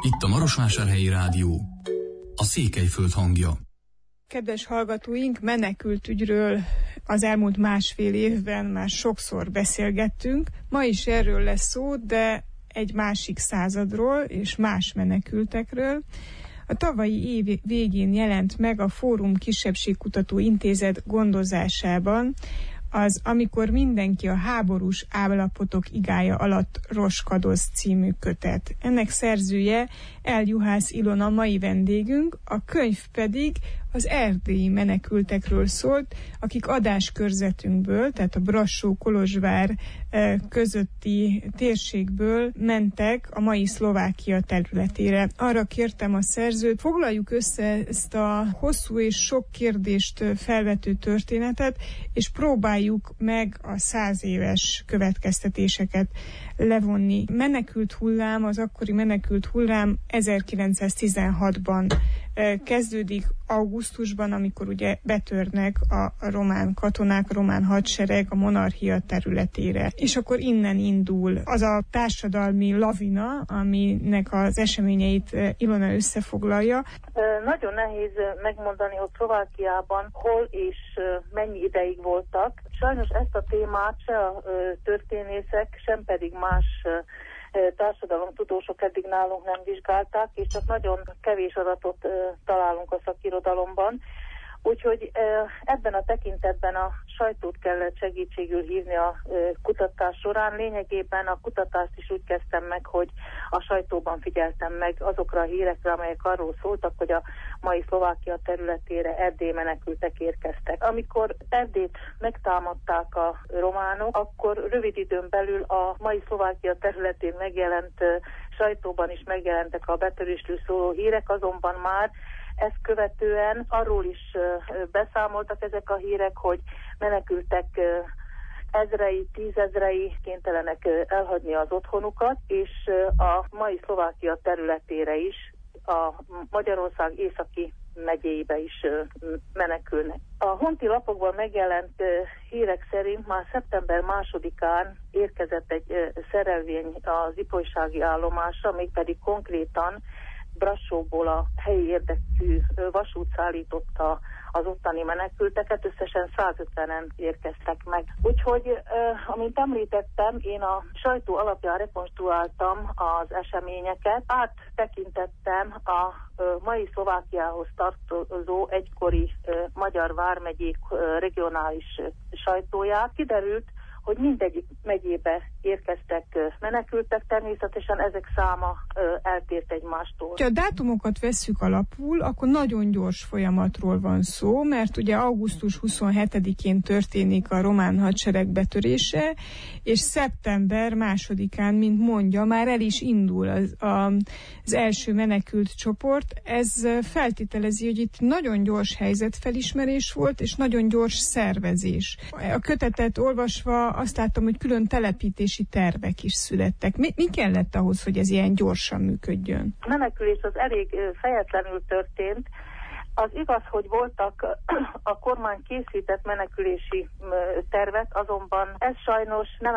Itt a Marosvásárhelyi Rádió, a Székelyföld hangja. Kedves hallgatóink, menekültügyről az elmúlt másfél évben már sokszor beszélgettünk. Ma is erről lesz szó, de egy másik századról és más menekültekről. A tavalyi év végén jelent meg a Fórum Kisebbségkutató Intézet gondozásában az Amikor mindenki a háborús állapotok igája alatt roskadoz című kötet. Ennek szerzője Juhász Ilona mai vendégünk, a könyv pedig az erdélyi menekültekről szólt, akik adáskörzetünkből, tehát a Brassó-Kolozsvár közötti térségből mentek a mai Szlovákia területére. Arra kértem a szerzőt, foglaljuk össze ezt a hosszú és sok kérdést felvető történetet, és próbáljuk meg a 100 éves következtetéseket levonni. Menekült hullám, az akkori menekült hullám 1916-ban kezdődik, augusztusban, amikor ugye betörnek a román katonák, a román hadsereg a monarchia területére. És akkor innen indul az a társadalmi lavina, aminek az eseményeit Ilona összefoglalja. Nagyon nehéz megmondani, hogy Szlovákiában hol és mennyi ideig voltak. Sajnos ezt a témát se a történészek, sem pedig más társadalomtudósok eddig nálunk nem vizsgálták, és csak nagyon kevés adatot találunk a szakirodalomban. Úgyhogy ebben a tekintetben a sajtót kellett segítségül hívni a kutatás során. Lényegében a kutatást is úgy kezdtem meg, hogy a sajtóban figyeltem meg azokra a hírekre, amelyek arról szóltak, hogy a mai Szlovákia területére erdélyi menekültek érkeztek. Amikor Erdélyt megtámadták a románok, akkor rövid időn belül a mai Szlovákia területén megjelent sajtóban is megjelentek a betörésről szóló hírek, azonban már ezt követően arról is beszámoltak ezek a hírek, hogy menekültek ezrei, tízezrei kénytelenek elhagyni az otthonukat, és a mai Szlovákia területére is, a Magyarország északi megyéibe is menekülnek. A honti lapokban megjelent hírek szerint már szeptember 2-án érkezett egy szerelvény az ipolysági állomásra, mégpedig konkrétan Brassóból a helyi érdekű vasút szállította az ottani menekülteket, összesen 150-en érkeztek meg. Úgyhogy, amint említettem, én a sajtó alapján rekonstruáltam az eseményeket, áttekintettem a mai Szlovákiához tartozó egykori magyar vármegyék regionális sajtóját. Kiderült, hogy mindegyik megyébe érkeztek menekültek, természetesen ezek száma eltért egymástól. Ha a dátumokat vesszük alapul, akkor nagyon gyors folyamatról van szó, mert ugye augusztus 27-én történik a román hadsereg betörése, és szeptember 2-án, mint mondja, már el is indul az első menekült csoport. Ez feltételezi, hogy itt nagyon gyors helyzetfelismerés volt, és nagyon gyors szervezés. A kötetet olvasva azt láttam, hogy külön telepítési tervek is születtek. Mi kellett ahhoz, hogy ez ilyen gyorsan működjön? A menekülés az elég fejetlenül történt. Az igaz, hogy voltak a kormány készített menekülési tervek, azonban ez sajnos nem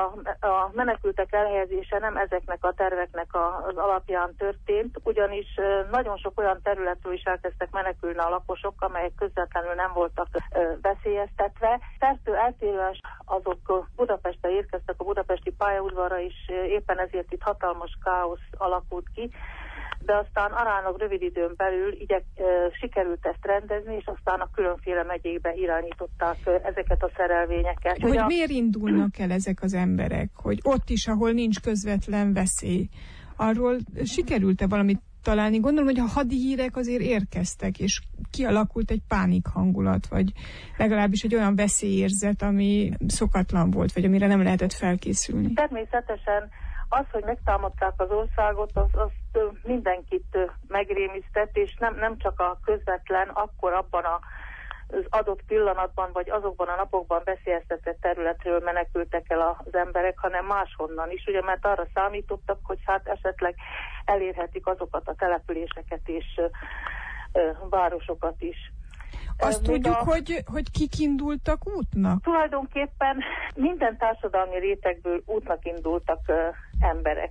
a menekültek elhelyezése nem ezeknek a terveknek az alapján történt, ugyanis nagyon sok olyan területről is elkezdtek menekülni a lakosok, amelyek közvetlenül nem voltak veszélyeztetve. Szertől eltérően azok Budapestre érkeztek, a budapesti pályaudvarra is, éppen ezért itt hatalmas káosz alakult ki, de aztán aránylag rövid időn belül sikerült ezt rendezni, és aztán a különféle megyékbe irányították ezeket a szerelvényeket. Hogy miért indulnak el ezek az emberek? Hogy ott is, ahol nincs közvetlen veszély, arról sikerült-e valamit találni? Gondolom, hogy a hadihírek azért érkeztek, és kialakult egy pánik hangulat, vagy legalábbis egy olyan veszélyérzet, ami szokatlan volt, vagy amire nem lehetett felkészülni. Természetesen az, hogy megtámadták az országot, az mindenkit megrémisztett, és nem csak a közvetlen, akkor abban az adott pillanatban, vagy azokban a napokban veszélyeztetett területről menekültek el az emberek, hanem máshonnan is, ugye, mert arra számítottak, hogy hát esetleg elérhetik azokat a településeket és városokat is. Azt tudjuk, hogy kik indultak útnak? Tulajdonképpen minden társadalmi rétegből útnak indultak emberek.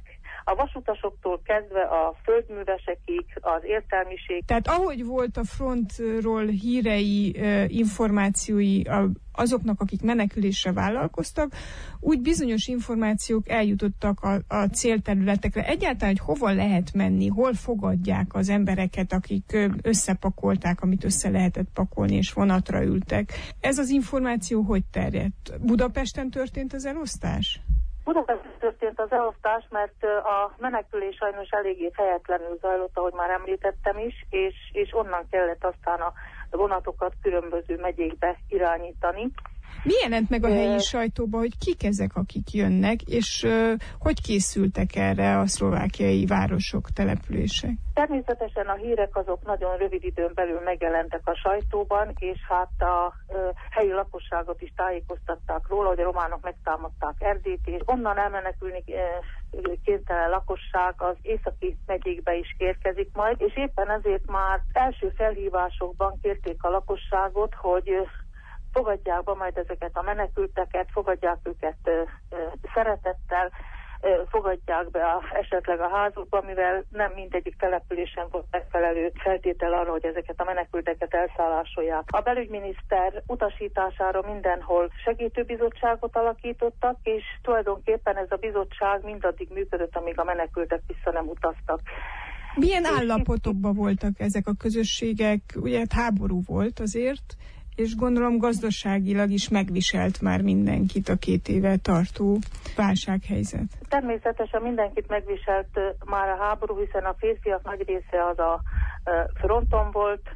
A vasutasoktól kezdve a földművesekig, az értelmiség. Tehát ahogy volt a frontról hírei, információi azoknak, akik menekülésre vállalkoztak, úgy bizonyos információk eljutottak a célterületekre. Egyáltalán, hogy hova lehet menni, hol fogadják az embereket, akik összepakolták, amit össze lehetett pakolni, és vonatra ültek. Ez az információ hogy terjedt? Budapesten történt az elosztás? Budapesten történt az elosztás, mert a menekülés sajnos eléggé fejetlenül zajlott, ahogy már említettem is, és onnan kellett aztán a vonatokat különböző megyékbe irányítani. Mi jelent meg a helyi sajtóban, hogy kik ezek, akik jönnek, és hogy készültek erre a szlovákiai városok, települések? Természetesen a hírek azok nagyon rövid időn belül megjelentek a sajtóban, és hát a helyi lakosságot is tájékoztatták róla, hogy a románok megtámadták Erdélyt, és onnan elmenekülni kénytelen lakosság az északi megyékbe is érkezik majd, és éppen ezért már első felhívásokban kérték a lakosságot, hogy fogadják be majd ezeket a menekülteket, fogadják őket szeretettel, fogadják be esetleg a házukba, mivel nem mindegyik településen volt megfelelő feltétel arra, hogy ezeket a menekülteket elszállásolják. A belügyminiszter utasítására mindenhol segítőbizottságot alakítottak, és tulajdonképpen ez a bizottság mindaddig működött, amíg a menekültek vissza nem utaztak. Milyen állapotokban voltak ezek a közösségek? Ugye hát háború volt azért, és gondolom gazdaságilag is megviselt már mindenkit a 2 éve tartó válsághelyzet. Természetesen mindenkit megviselt már a háború, hiszen a férfiak nagy része az a fronton volt,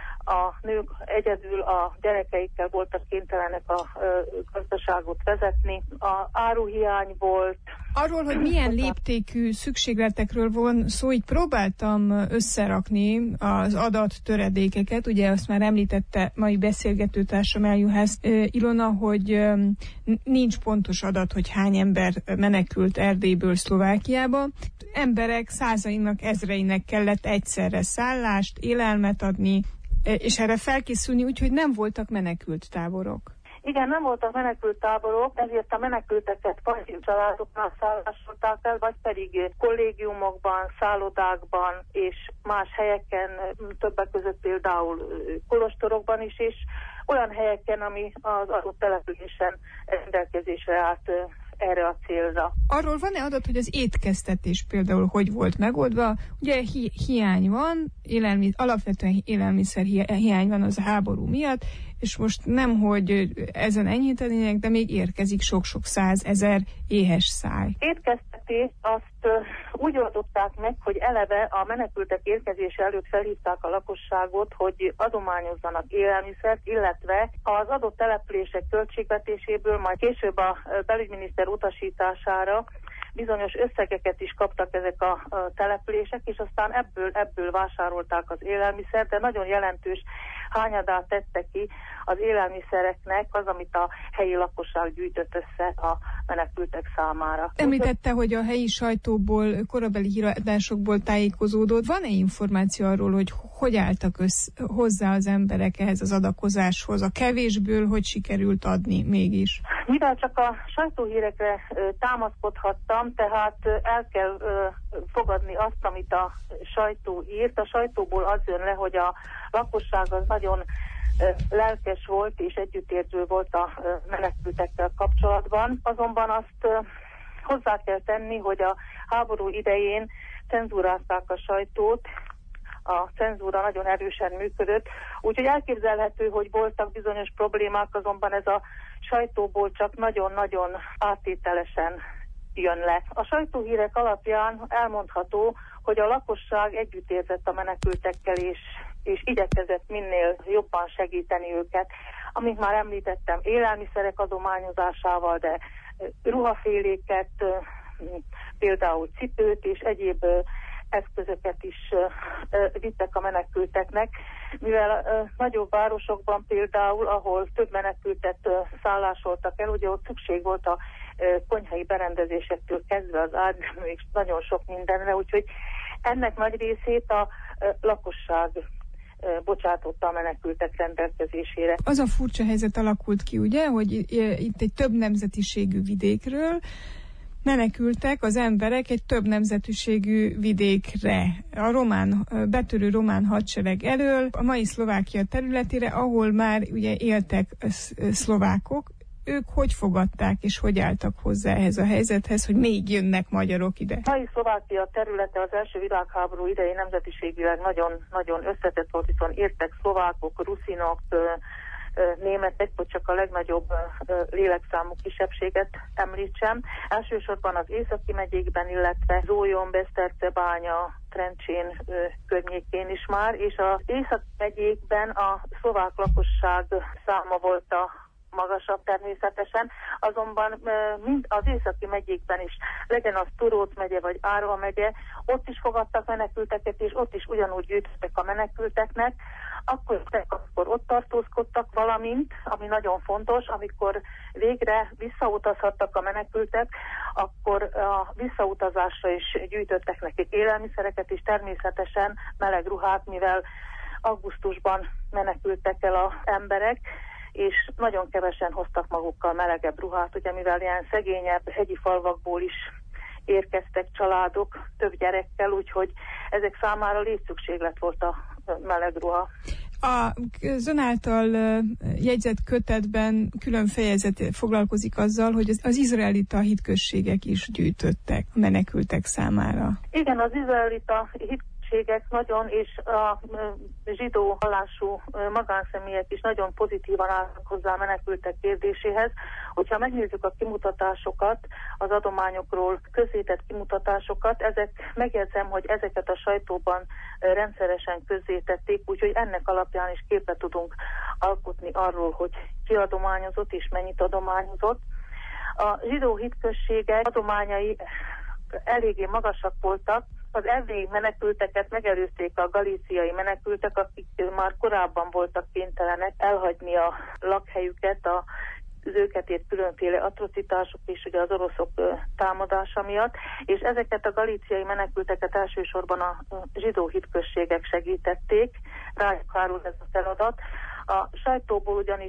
a nők egyedül a gyerekeikkel voltak kénytelenek a gazdaságot vezetni, a áruhiány volt. Arról, hogy milyen léptékű szükségletekről van szó, így próbáltam összerakni az adattöredékeket, ugye azt már említette mai beszélgetőtársam Eljuhász Ilona, hogy nincs pontos adat, hogy hány ember menekült Erdélyből Szlovákiába. Emberek százainak, ezreinek kellett egyszerre szállást, élelmet adni, és erre felkészülni, úgyhogy nem voltak menekült táborok. Igen, nem voltak menekült táborok, ezért a menekülteket vagy családoknál szállásolták el, vagy pedig kollégiumokban, szállodákban és más helyeken, többek között például kolostorokban is, és olyan helyeken, ami az adott településen rendelkezésre állt erre a célra. Arról van-e adat, hogy az étkeztetés például hogy volt megoldva? Ugye hiány van, alapvetően élelmiszer hiány van az a háború miatt, és most nem, hogy ezen enyhítenének, de még érkezik sok-sok 100 000 éhes száj. Étkeztetést azt úgy oldották meg, hogy eleve a menekültek érkezése előtt felhívták a lakosságot, hogy adományozzanak élelmiszert, illetve az adott települések költségvetéséből majd később a belügyminiszter utasítására bizonyos összegeket is kaptak ezek a települések, és aztán ebből vásárolták az élelmiszert, de nagyon jelentős hányadát tette ki az élelmiszereknek az, amit a helyi lakosság gyűjtött össze a menekültek számára. Említette, hogy a helyi sajtóból, korabeli híradásokból tájékozódott. Van-e információ arról, hogy álltak hozzá az emberek ehhez az adakozáshoz? A kevésből hogy sikerült adni mégis? Mivel csak a sajtóhírekre támaszkodhattam, tehát el kell fogadni azt, amit a sajtó írt. A sajtóból az jön le, hogy a lakosság az nagyon lelkes volt és együttérző volt a menekültekkel kapcsolatban. Azonban azt hozzá kell tenni, hogy a háború idején cenzúrázták a sajtót, a cenzúra nagyon erősen működött, úgyhogy elképzelhető, hogy voltak bizonyos problémák, azonban ez a sajtóból csak nagyon-nagyon áttételesen jön le. A sajtóhírek alapján elmondható, hogy a lakosság együttérzett a menekültekkel, és igyekezett minél jobban segíteni őket. Amit már említettem, élelmiszerek adományozásával, de ruhaféléket, például cipőt és egyéb eszközöket is vittek a menekülteknek, mivel nagyobb városokban például, ahol több menekültet szállásoltak el, ugye ott szükség volt a konyhai berendezésektől kezdve az ágyneműig nagyon sok mindenre, úgyhogy ennek nagy részét a lakosság bocsátotta a menekültek rendelkezésére. Az a furcsa helyzet alakult ki, ugye, hogy itt egy több nemzetiségű vidékről menekültek az emberek egy több nemzetűségű vidékre, a betörő román hadsereg elől, a mai Szlovákia területére, ahol már ugye éltek szlovákok. Ők hogy fogadták és hogy álltak hozzá ehhez a helyzethez, hogy még jönnek magyarok ide? A mai Szlovákia területe az első világháború idején nemzetiségileg nagyon összetett volt, hiszen értek szlovákok, ruszinok, németek, hogy csak a legnagyobb lélekszámú kisebbséget említsem. Elsősorban az északi megyékben, illetve Zójon, Besztercebánya, Trencsén környékén is már, és az északi megyékben a szlovák lakosság száma volt a magasabb természetesen, azonban mind az északi megyékben is, legyen az Turóc megye vagy Árva megye, ott is fogadtak menekülteket, és ott is ugyanúgy gyűjtöttek a menekülteknek, akkor ott tartózkodtak, valamint, ami nagyon fontos, amikor végre visszautazhattak a menekültek, akkor a visszautazásra is gyűjtöttek nekik élelmiszereket, és természetesen meleg ruhát, mivel augusztusban menekültek el az emberek, és nagyon kevesen hoztak magukkal melegebb ruhát, ugye mivel ilyen szegényebb hegyi falvakból is érkeztek családok több gyerekkel, úgyhogy ezek számára létszükséglet volt a meleg ruha. Az ön által jegyzett kötetben külön fejezet foglalkozik azzal, hogy az izraelita hitközségek is gyűjtöttek a menekültek számára. Igen, az izraelita hitközségek nagyon, és a zsidó vallású magánszemélyek is nagyon pozitívan állnak hozzá a menekültek kérdéséhez. Hogyha megnézzük a kimutatásokat, az adományokról közzétett kimutatásosokat, megjegyzem, hogy ezeket a sajtóban rendszeresen közzétették, úgyhogy ennek alapján is képet tudunk alkotni arról, hogy ki adományozott és mennyit adományozott. A zsidó hitközségek adományai eléggé magasak voltak. Az erdélyi menekülteket megelőzték a galíciai menekültek, akik már korábban voltak kénytelenek elhagyni a lakhelyüket, az őket ért különféle atrocitások és ugye az oroszok támadása miatt, és ezeket a galíciai menekülteket elsősorban a zsidó hitközségek segítették, rájuk hárul ez a feladat. A sajtóból ugyanis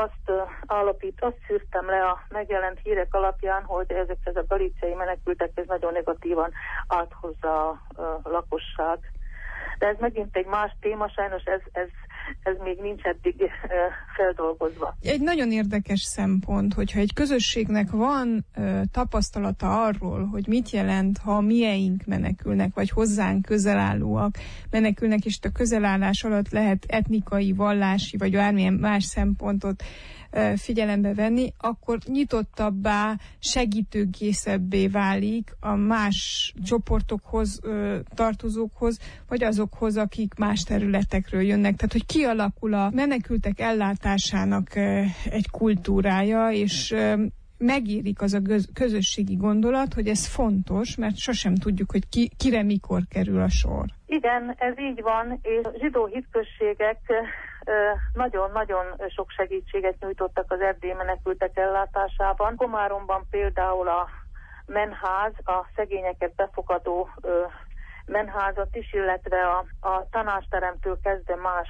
azt szűrtem le a megjelent hírek alapján, hogy ezekhez a galíciai menekültekhez nagyon negatívan állt hozzá a lakosság. De ez megint egy más téma, sajnos ez még nincs eddig feldolgozva. Egy nagyon érdekes szempont, hogyha egy közösségnek van tapasztalata arról, hogy mit jelent, ha a mieink menekülnek, vagy hozzánk közelállóak menekülnek, és a közelállás alatt lehet etnikai, vallási, vagy bármilyen más szempontot figyelembe venni, akkor nyitottabbá, segítőkészebbé válik a más csoportokhoz tartozókhoz, vagy azokhoz, akik más területekről jönnek. Tehát, hogy kialakul a menekültek ellátásának egy kultúrája, és megérik az a közösségi gondolat, hogy ez fontos, mert sosem tudjuk, hogy kire mikor kerül a sor. Igen, ez így van, és zsidó hitközségek nagyon-nagyon sok segítséget nyújtottak az erdélyi menekültek ellátásában. Komáromban például a menház, a szegényeket befogadó menházat is, illetve a tanácsteremtől kezdve más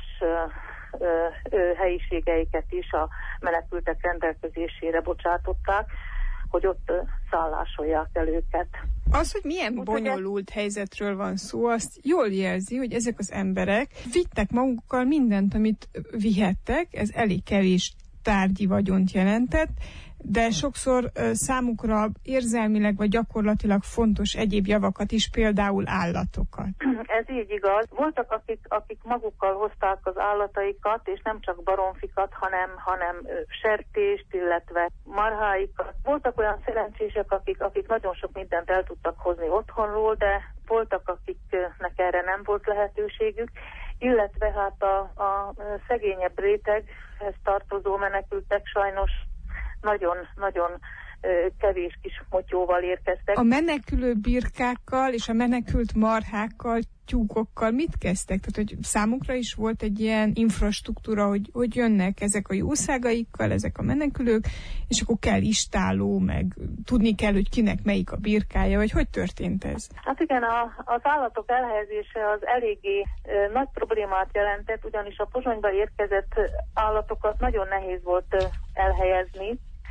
helyiségeiket is a menekültek rendelkezésére bocsátották, hogy ott szállásolják el őket. Az, hogy milyen bonyolult helyzetről van szó, azt jól jelzi, hogy ezek az emberek vittek magukkal mindent, amit vihettek, ez elég kevés tárgyi vagyont jelentett, de sokszor számukra érzelmileg vagy gyakorlatilag fontos egyéb javakat is, például állatokat. Ez így igaz. Voltak, akik magukkal hozták az állataikat, és nem csak baromfikat, hanem sertést, illetve marháikat. Voltak olyan szerencsések, akik nagyon sok mindent el tudtak hozni otthonról, de voltak, akiknek erre nem volt lehetőségük, illetve hát a szegényebb réteghez tartozó menekültek sajnos nagyon kevés kis motyóval érkeztek. A menekülő birkákkal és a menekült marhákkal, tyúkokkal mit kezdtek? Tehát, hogy számukra is volt egy ilyen infrastruktúra, hogy jönnek ezek a jószágaikkal, ezek a menekülők, és akkor kell istálló, meg tudni kell, hogy kinek melyik a birkája, vagy hogy történt ez? Hát igen, az állatok elhelyezése az eléggé nagy problémát jelentett, ugyanis a Pozsonyba érkezett állatokat nagyon nehéz volt elhelyezni.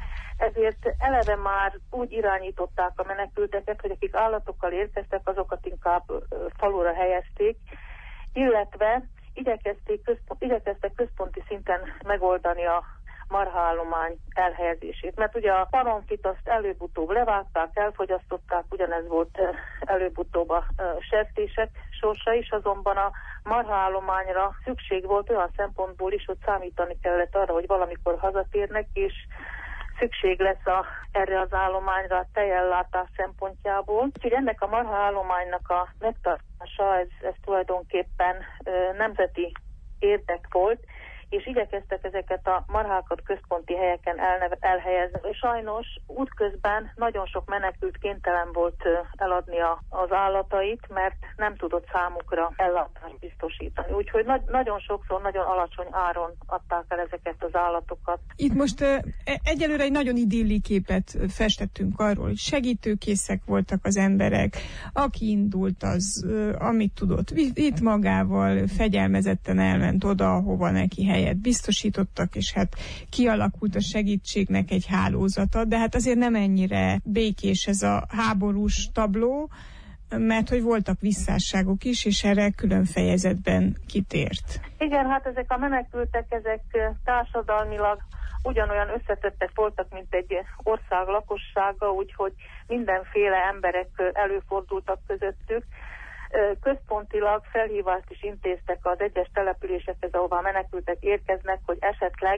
ezért eleve már úgy irányították a menekülteket, hogy akik állatokkal érkeztek, azokat inkább falura helyezték, illetve igyekeztek központi szinten megoldani a marhaállomány elhelyezését. Mert ugye a paronfit azt előbb-utóbb levágták, elfogyasztották, ugyanez volt előbb-utóbb a sertések sorsa is, azonban a marhaállományra szükség volt olyan szempontból is, hogy számítani kellett arra, hogy valamikor hazatérnek, és szükség lesz erre az állományra a tejellátás szempontjából. Úgyhogy ennek a marhaállománynak a megtartása, ez tulajdonképpen nemzeti érdek volt, és igyekeztek ezeket a marhákat központi helyeken elhelyezni. Sajnos útközben nagyon sok menekült kénytelen volt eladni az állatait, mert nem tudott számukra ellátást biztosítani. Úgyhogy nagyon sokszor nagyon alacsony áron adták el ezeket az állatokat. Itt most egyelőre egy nagyon idilli képet festettünk arról, hogy segítőkészek voltak az emberek, aki indult, az amit tudott, vitt magával, fegyelmezetten elment oda, ahova neki helyet biztosítottak, és hát kialakult a segítségnek egy hálózata, de hát azért nem ennyire békés ez a háborús tabló, mert hogy voltak visszásságok is, és erre külön fejezetben kitért. Igen, hát ezek a menekültek, ezek társadalmilag ugyanolyan összetettek voltak, mint egy ország lakossága, úgyhogy mindenféle emberek előfordultak közöttük. Központilag felhívást is intéztek az egyes településekhez, ahová menekültek érkeznek, hogy esetleg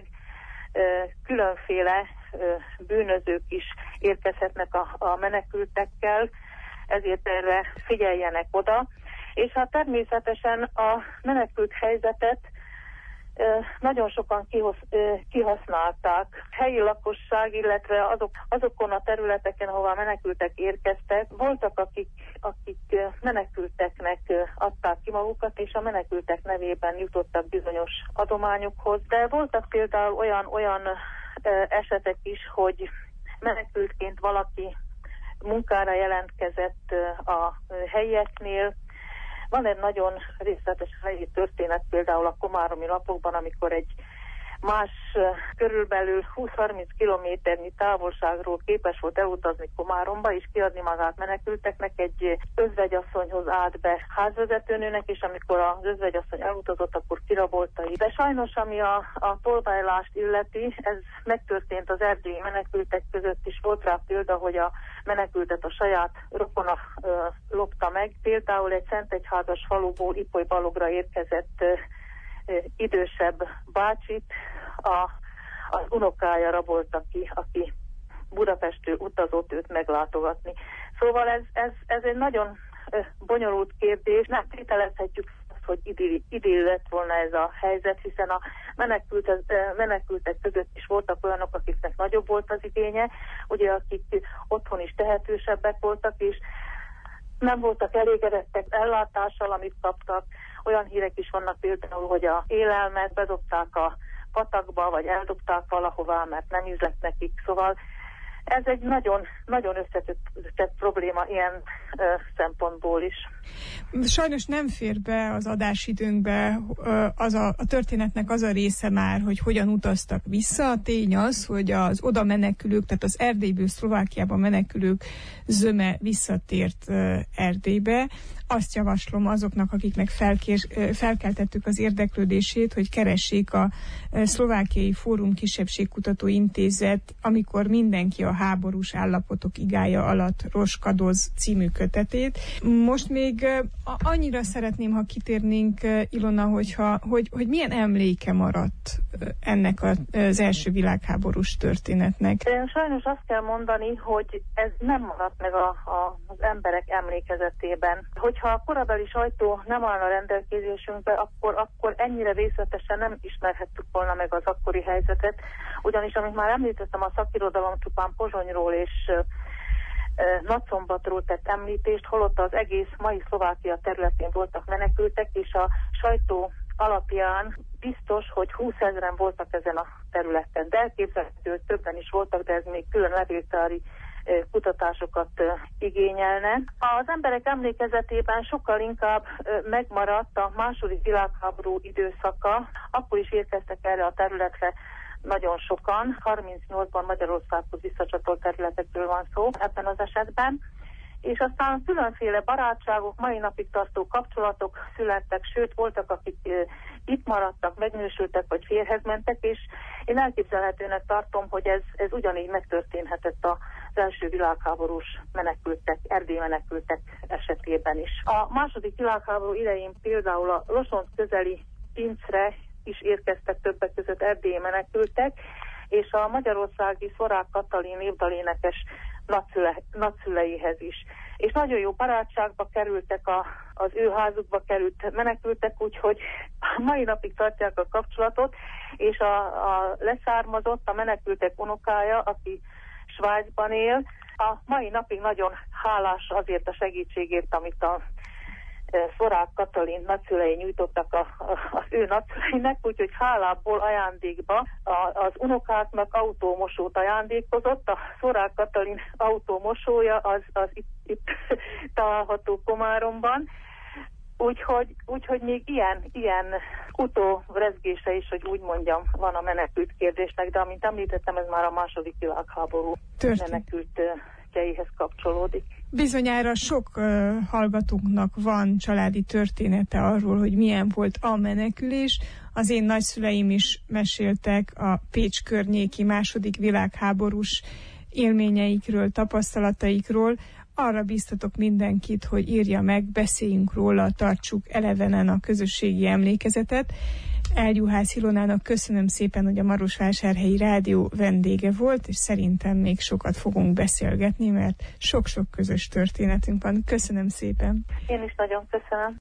különféle bűnözők is érkezhetnek a menekültekkel, ezért erre figyeljenek oda. És hát természetesen a menekült helyzetet nagyon sokan kihasználták. Helyi lakosság, illetve azokon a területeken, ahová menekültek érkeztek, voltak, akik menekülteknek adták ki magukat, és a menekültek nevében jutottak bizonyos adományokhoz. De voltak például olyan esetek is, hogy menekültként valaki munkára jelentkezett a helyieknél. Van egy nagyon részletes helyi történet például a komáromi lapokban, amikor egy más körülbelül 20-30 kilométernyi távolságról képes volt elutazni Komáromba, és kiadni magát menekülteknek, egy özvegyasszonyhoz állt be házvezetőnőnek, és amikor az özvegyasszony elutazott, akkor kirabolta. De sajnos, ami a tolvajlást illeti, ez megtörtént az erdélyi menekültek között is. Volt rá példa, hogy a menekültet a saját rokona lopta meg. Például egy szentegyházas faluból Ipoly Balogra érkezett idősebb bácsit az unokája rabolta ki, aki Budapestről utazott őt meglátogatni. Szóval ez egy nagyon bonyolult kérdés. Nem tételezhetjük azt, hogy idill lett volna ez a helyzet, hiszen a menekültek között is voltak olyanok, akiknek nagyobb volt az igénye, ugye akik otthon is tehetősebbek voltak, és nem voltak elégedettek ellátással, amit kaptak. Olyan hírek is vannak például, hogy a élelmet bedobták a patakba, vagy eldobták valahová, mert nem ízlett nekik. Szóval ez egy nagyon, nagyon összetett probléma ilyen szempontból is. Sajnos nem fér be az adásidőnkbe a történetnek az a része már, hogy hogyan utaztak vissza. A tény az, hogy az oda menekülők, tehát az Erdélyből Szlovákiába menekülők zöme visszatért Erdélybe. Azt javaslom azoknak, akiknek felkeltettük az érdeklődését, hogy keressék a Szlovákiai Fórum Kisebbségkutató Intézet, amikor mindenki a háborús állapotok igája alatt roskadoz című kötetét. Most még annyira szeretném, ha kitérnénk, Ilona, hogy milyen emléke maradt ennek az első világháborús történetnek. Sajnos azt kell mondani, hogy ez nem maradt meg az emberek emlékezetében. Hogyha a korabeli sajtó nem állna rendelkezésünkbe, akkor ennyire részletesen nem ismerhettük volna meg az akkori helyzetet, ugyanis, amit már említettem, a szakirodalom csupán Pozsonyról és Nagyszombatról tett említést, holott az egész mai Szlovákia területén voltak menekültek, és a sajtó alapján biztos, hogy 20 000-en voltak ezen a területen. De elképzelhető, hogy többen is voltak, de ez még külön levéltári kutatásokat igényelne. Az emberek emlékezetében sokkal inkább megmaradt a második világháború időszaka. Akkor is érkeztek erre a területre nagyon sokan, 38-ban Magyarországhoz visszacsatolt területekről van szó ebben az esetben, és aztán különféle barátságok, mai napig tartó kapcsolatok születtek, sőt voltak, akik itt maradtak, megnősültek, vagy férjhez mentek, és én elképzelhetőnek tartom, hogy ez ugyanígy megtörténhetett az első világháborús menekültek, erdélyi menekültek esetében is. A második világháború idején például a Losonc közeli Pincre is érkeztek többek között erdélyi menekültek, és a magyarországi Szvorák Katalin népdalénekes nagyszüleihez is. És nagyon jó barátságba kerültek, az ő házukba került menekültek, úgyhogy mai napig tartják a kapcsolatot, és a leszármazott, a menekültek unokája, aki Svájcban él, a mai napig nagyon hálás azért a segítségért, amit a Szvorák Katalin nagyszülei nyújtottak az ő nagyszüleinek, úgyhogy hálából ajándékba az unokáknak autómosót ajándékozott. A Szvorák Katalin autómosója az itt található Komáromban. Úgyhogy még ilyen utórezgése is, hogy úgy mondjam, van a menekült kérdésnek, de amint említettem, ez már a második világháború menekültjeihez kapcsolódik. Bizonyára sok hallgatónknak van családi története arról, hogy milyen volt a menekülés. Az én nagyszüleim is meséltek a Pécs környéki második világháborús élményeikről, tapasztalataikról. Arra bíztatok mindenkit, hogy írja meg, beszéljünk róla, tartsuk elevenen a közösségi emlékezetet. Eljuhász Ilonának köszönöm szépen, hogy a Marosvásárhelyi Rádió vendége volt, és szerintem még sokat fogunk beszélgetni, mert sok-sok közös történetünk van. Köszönöm szépen. Én is nagyon köszönöm.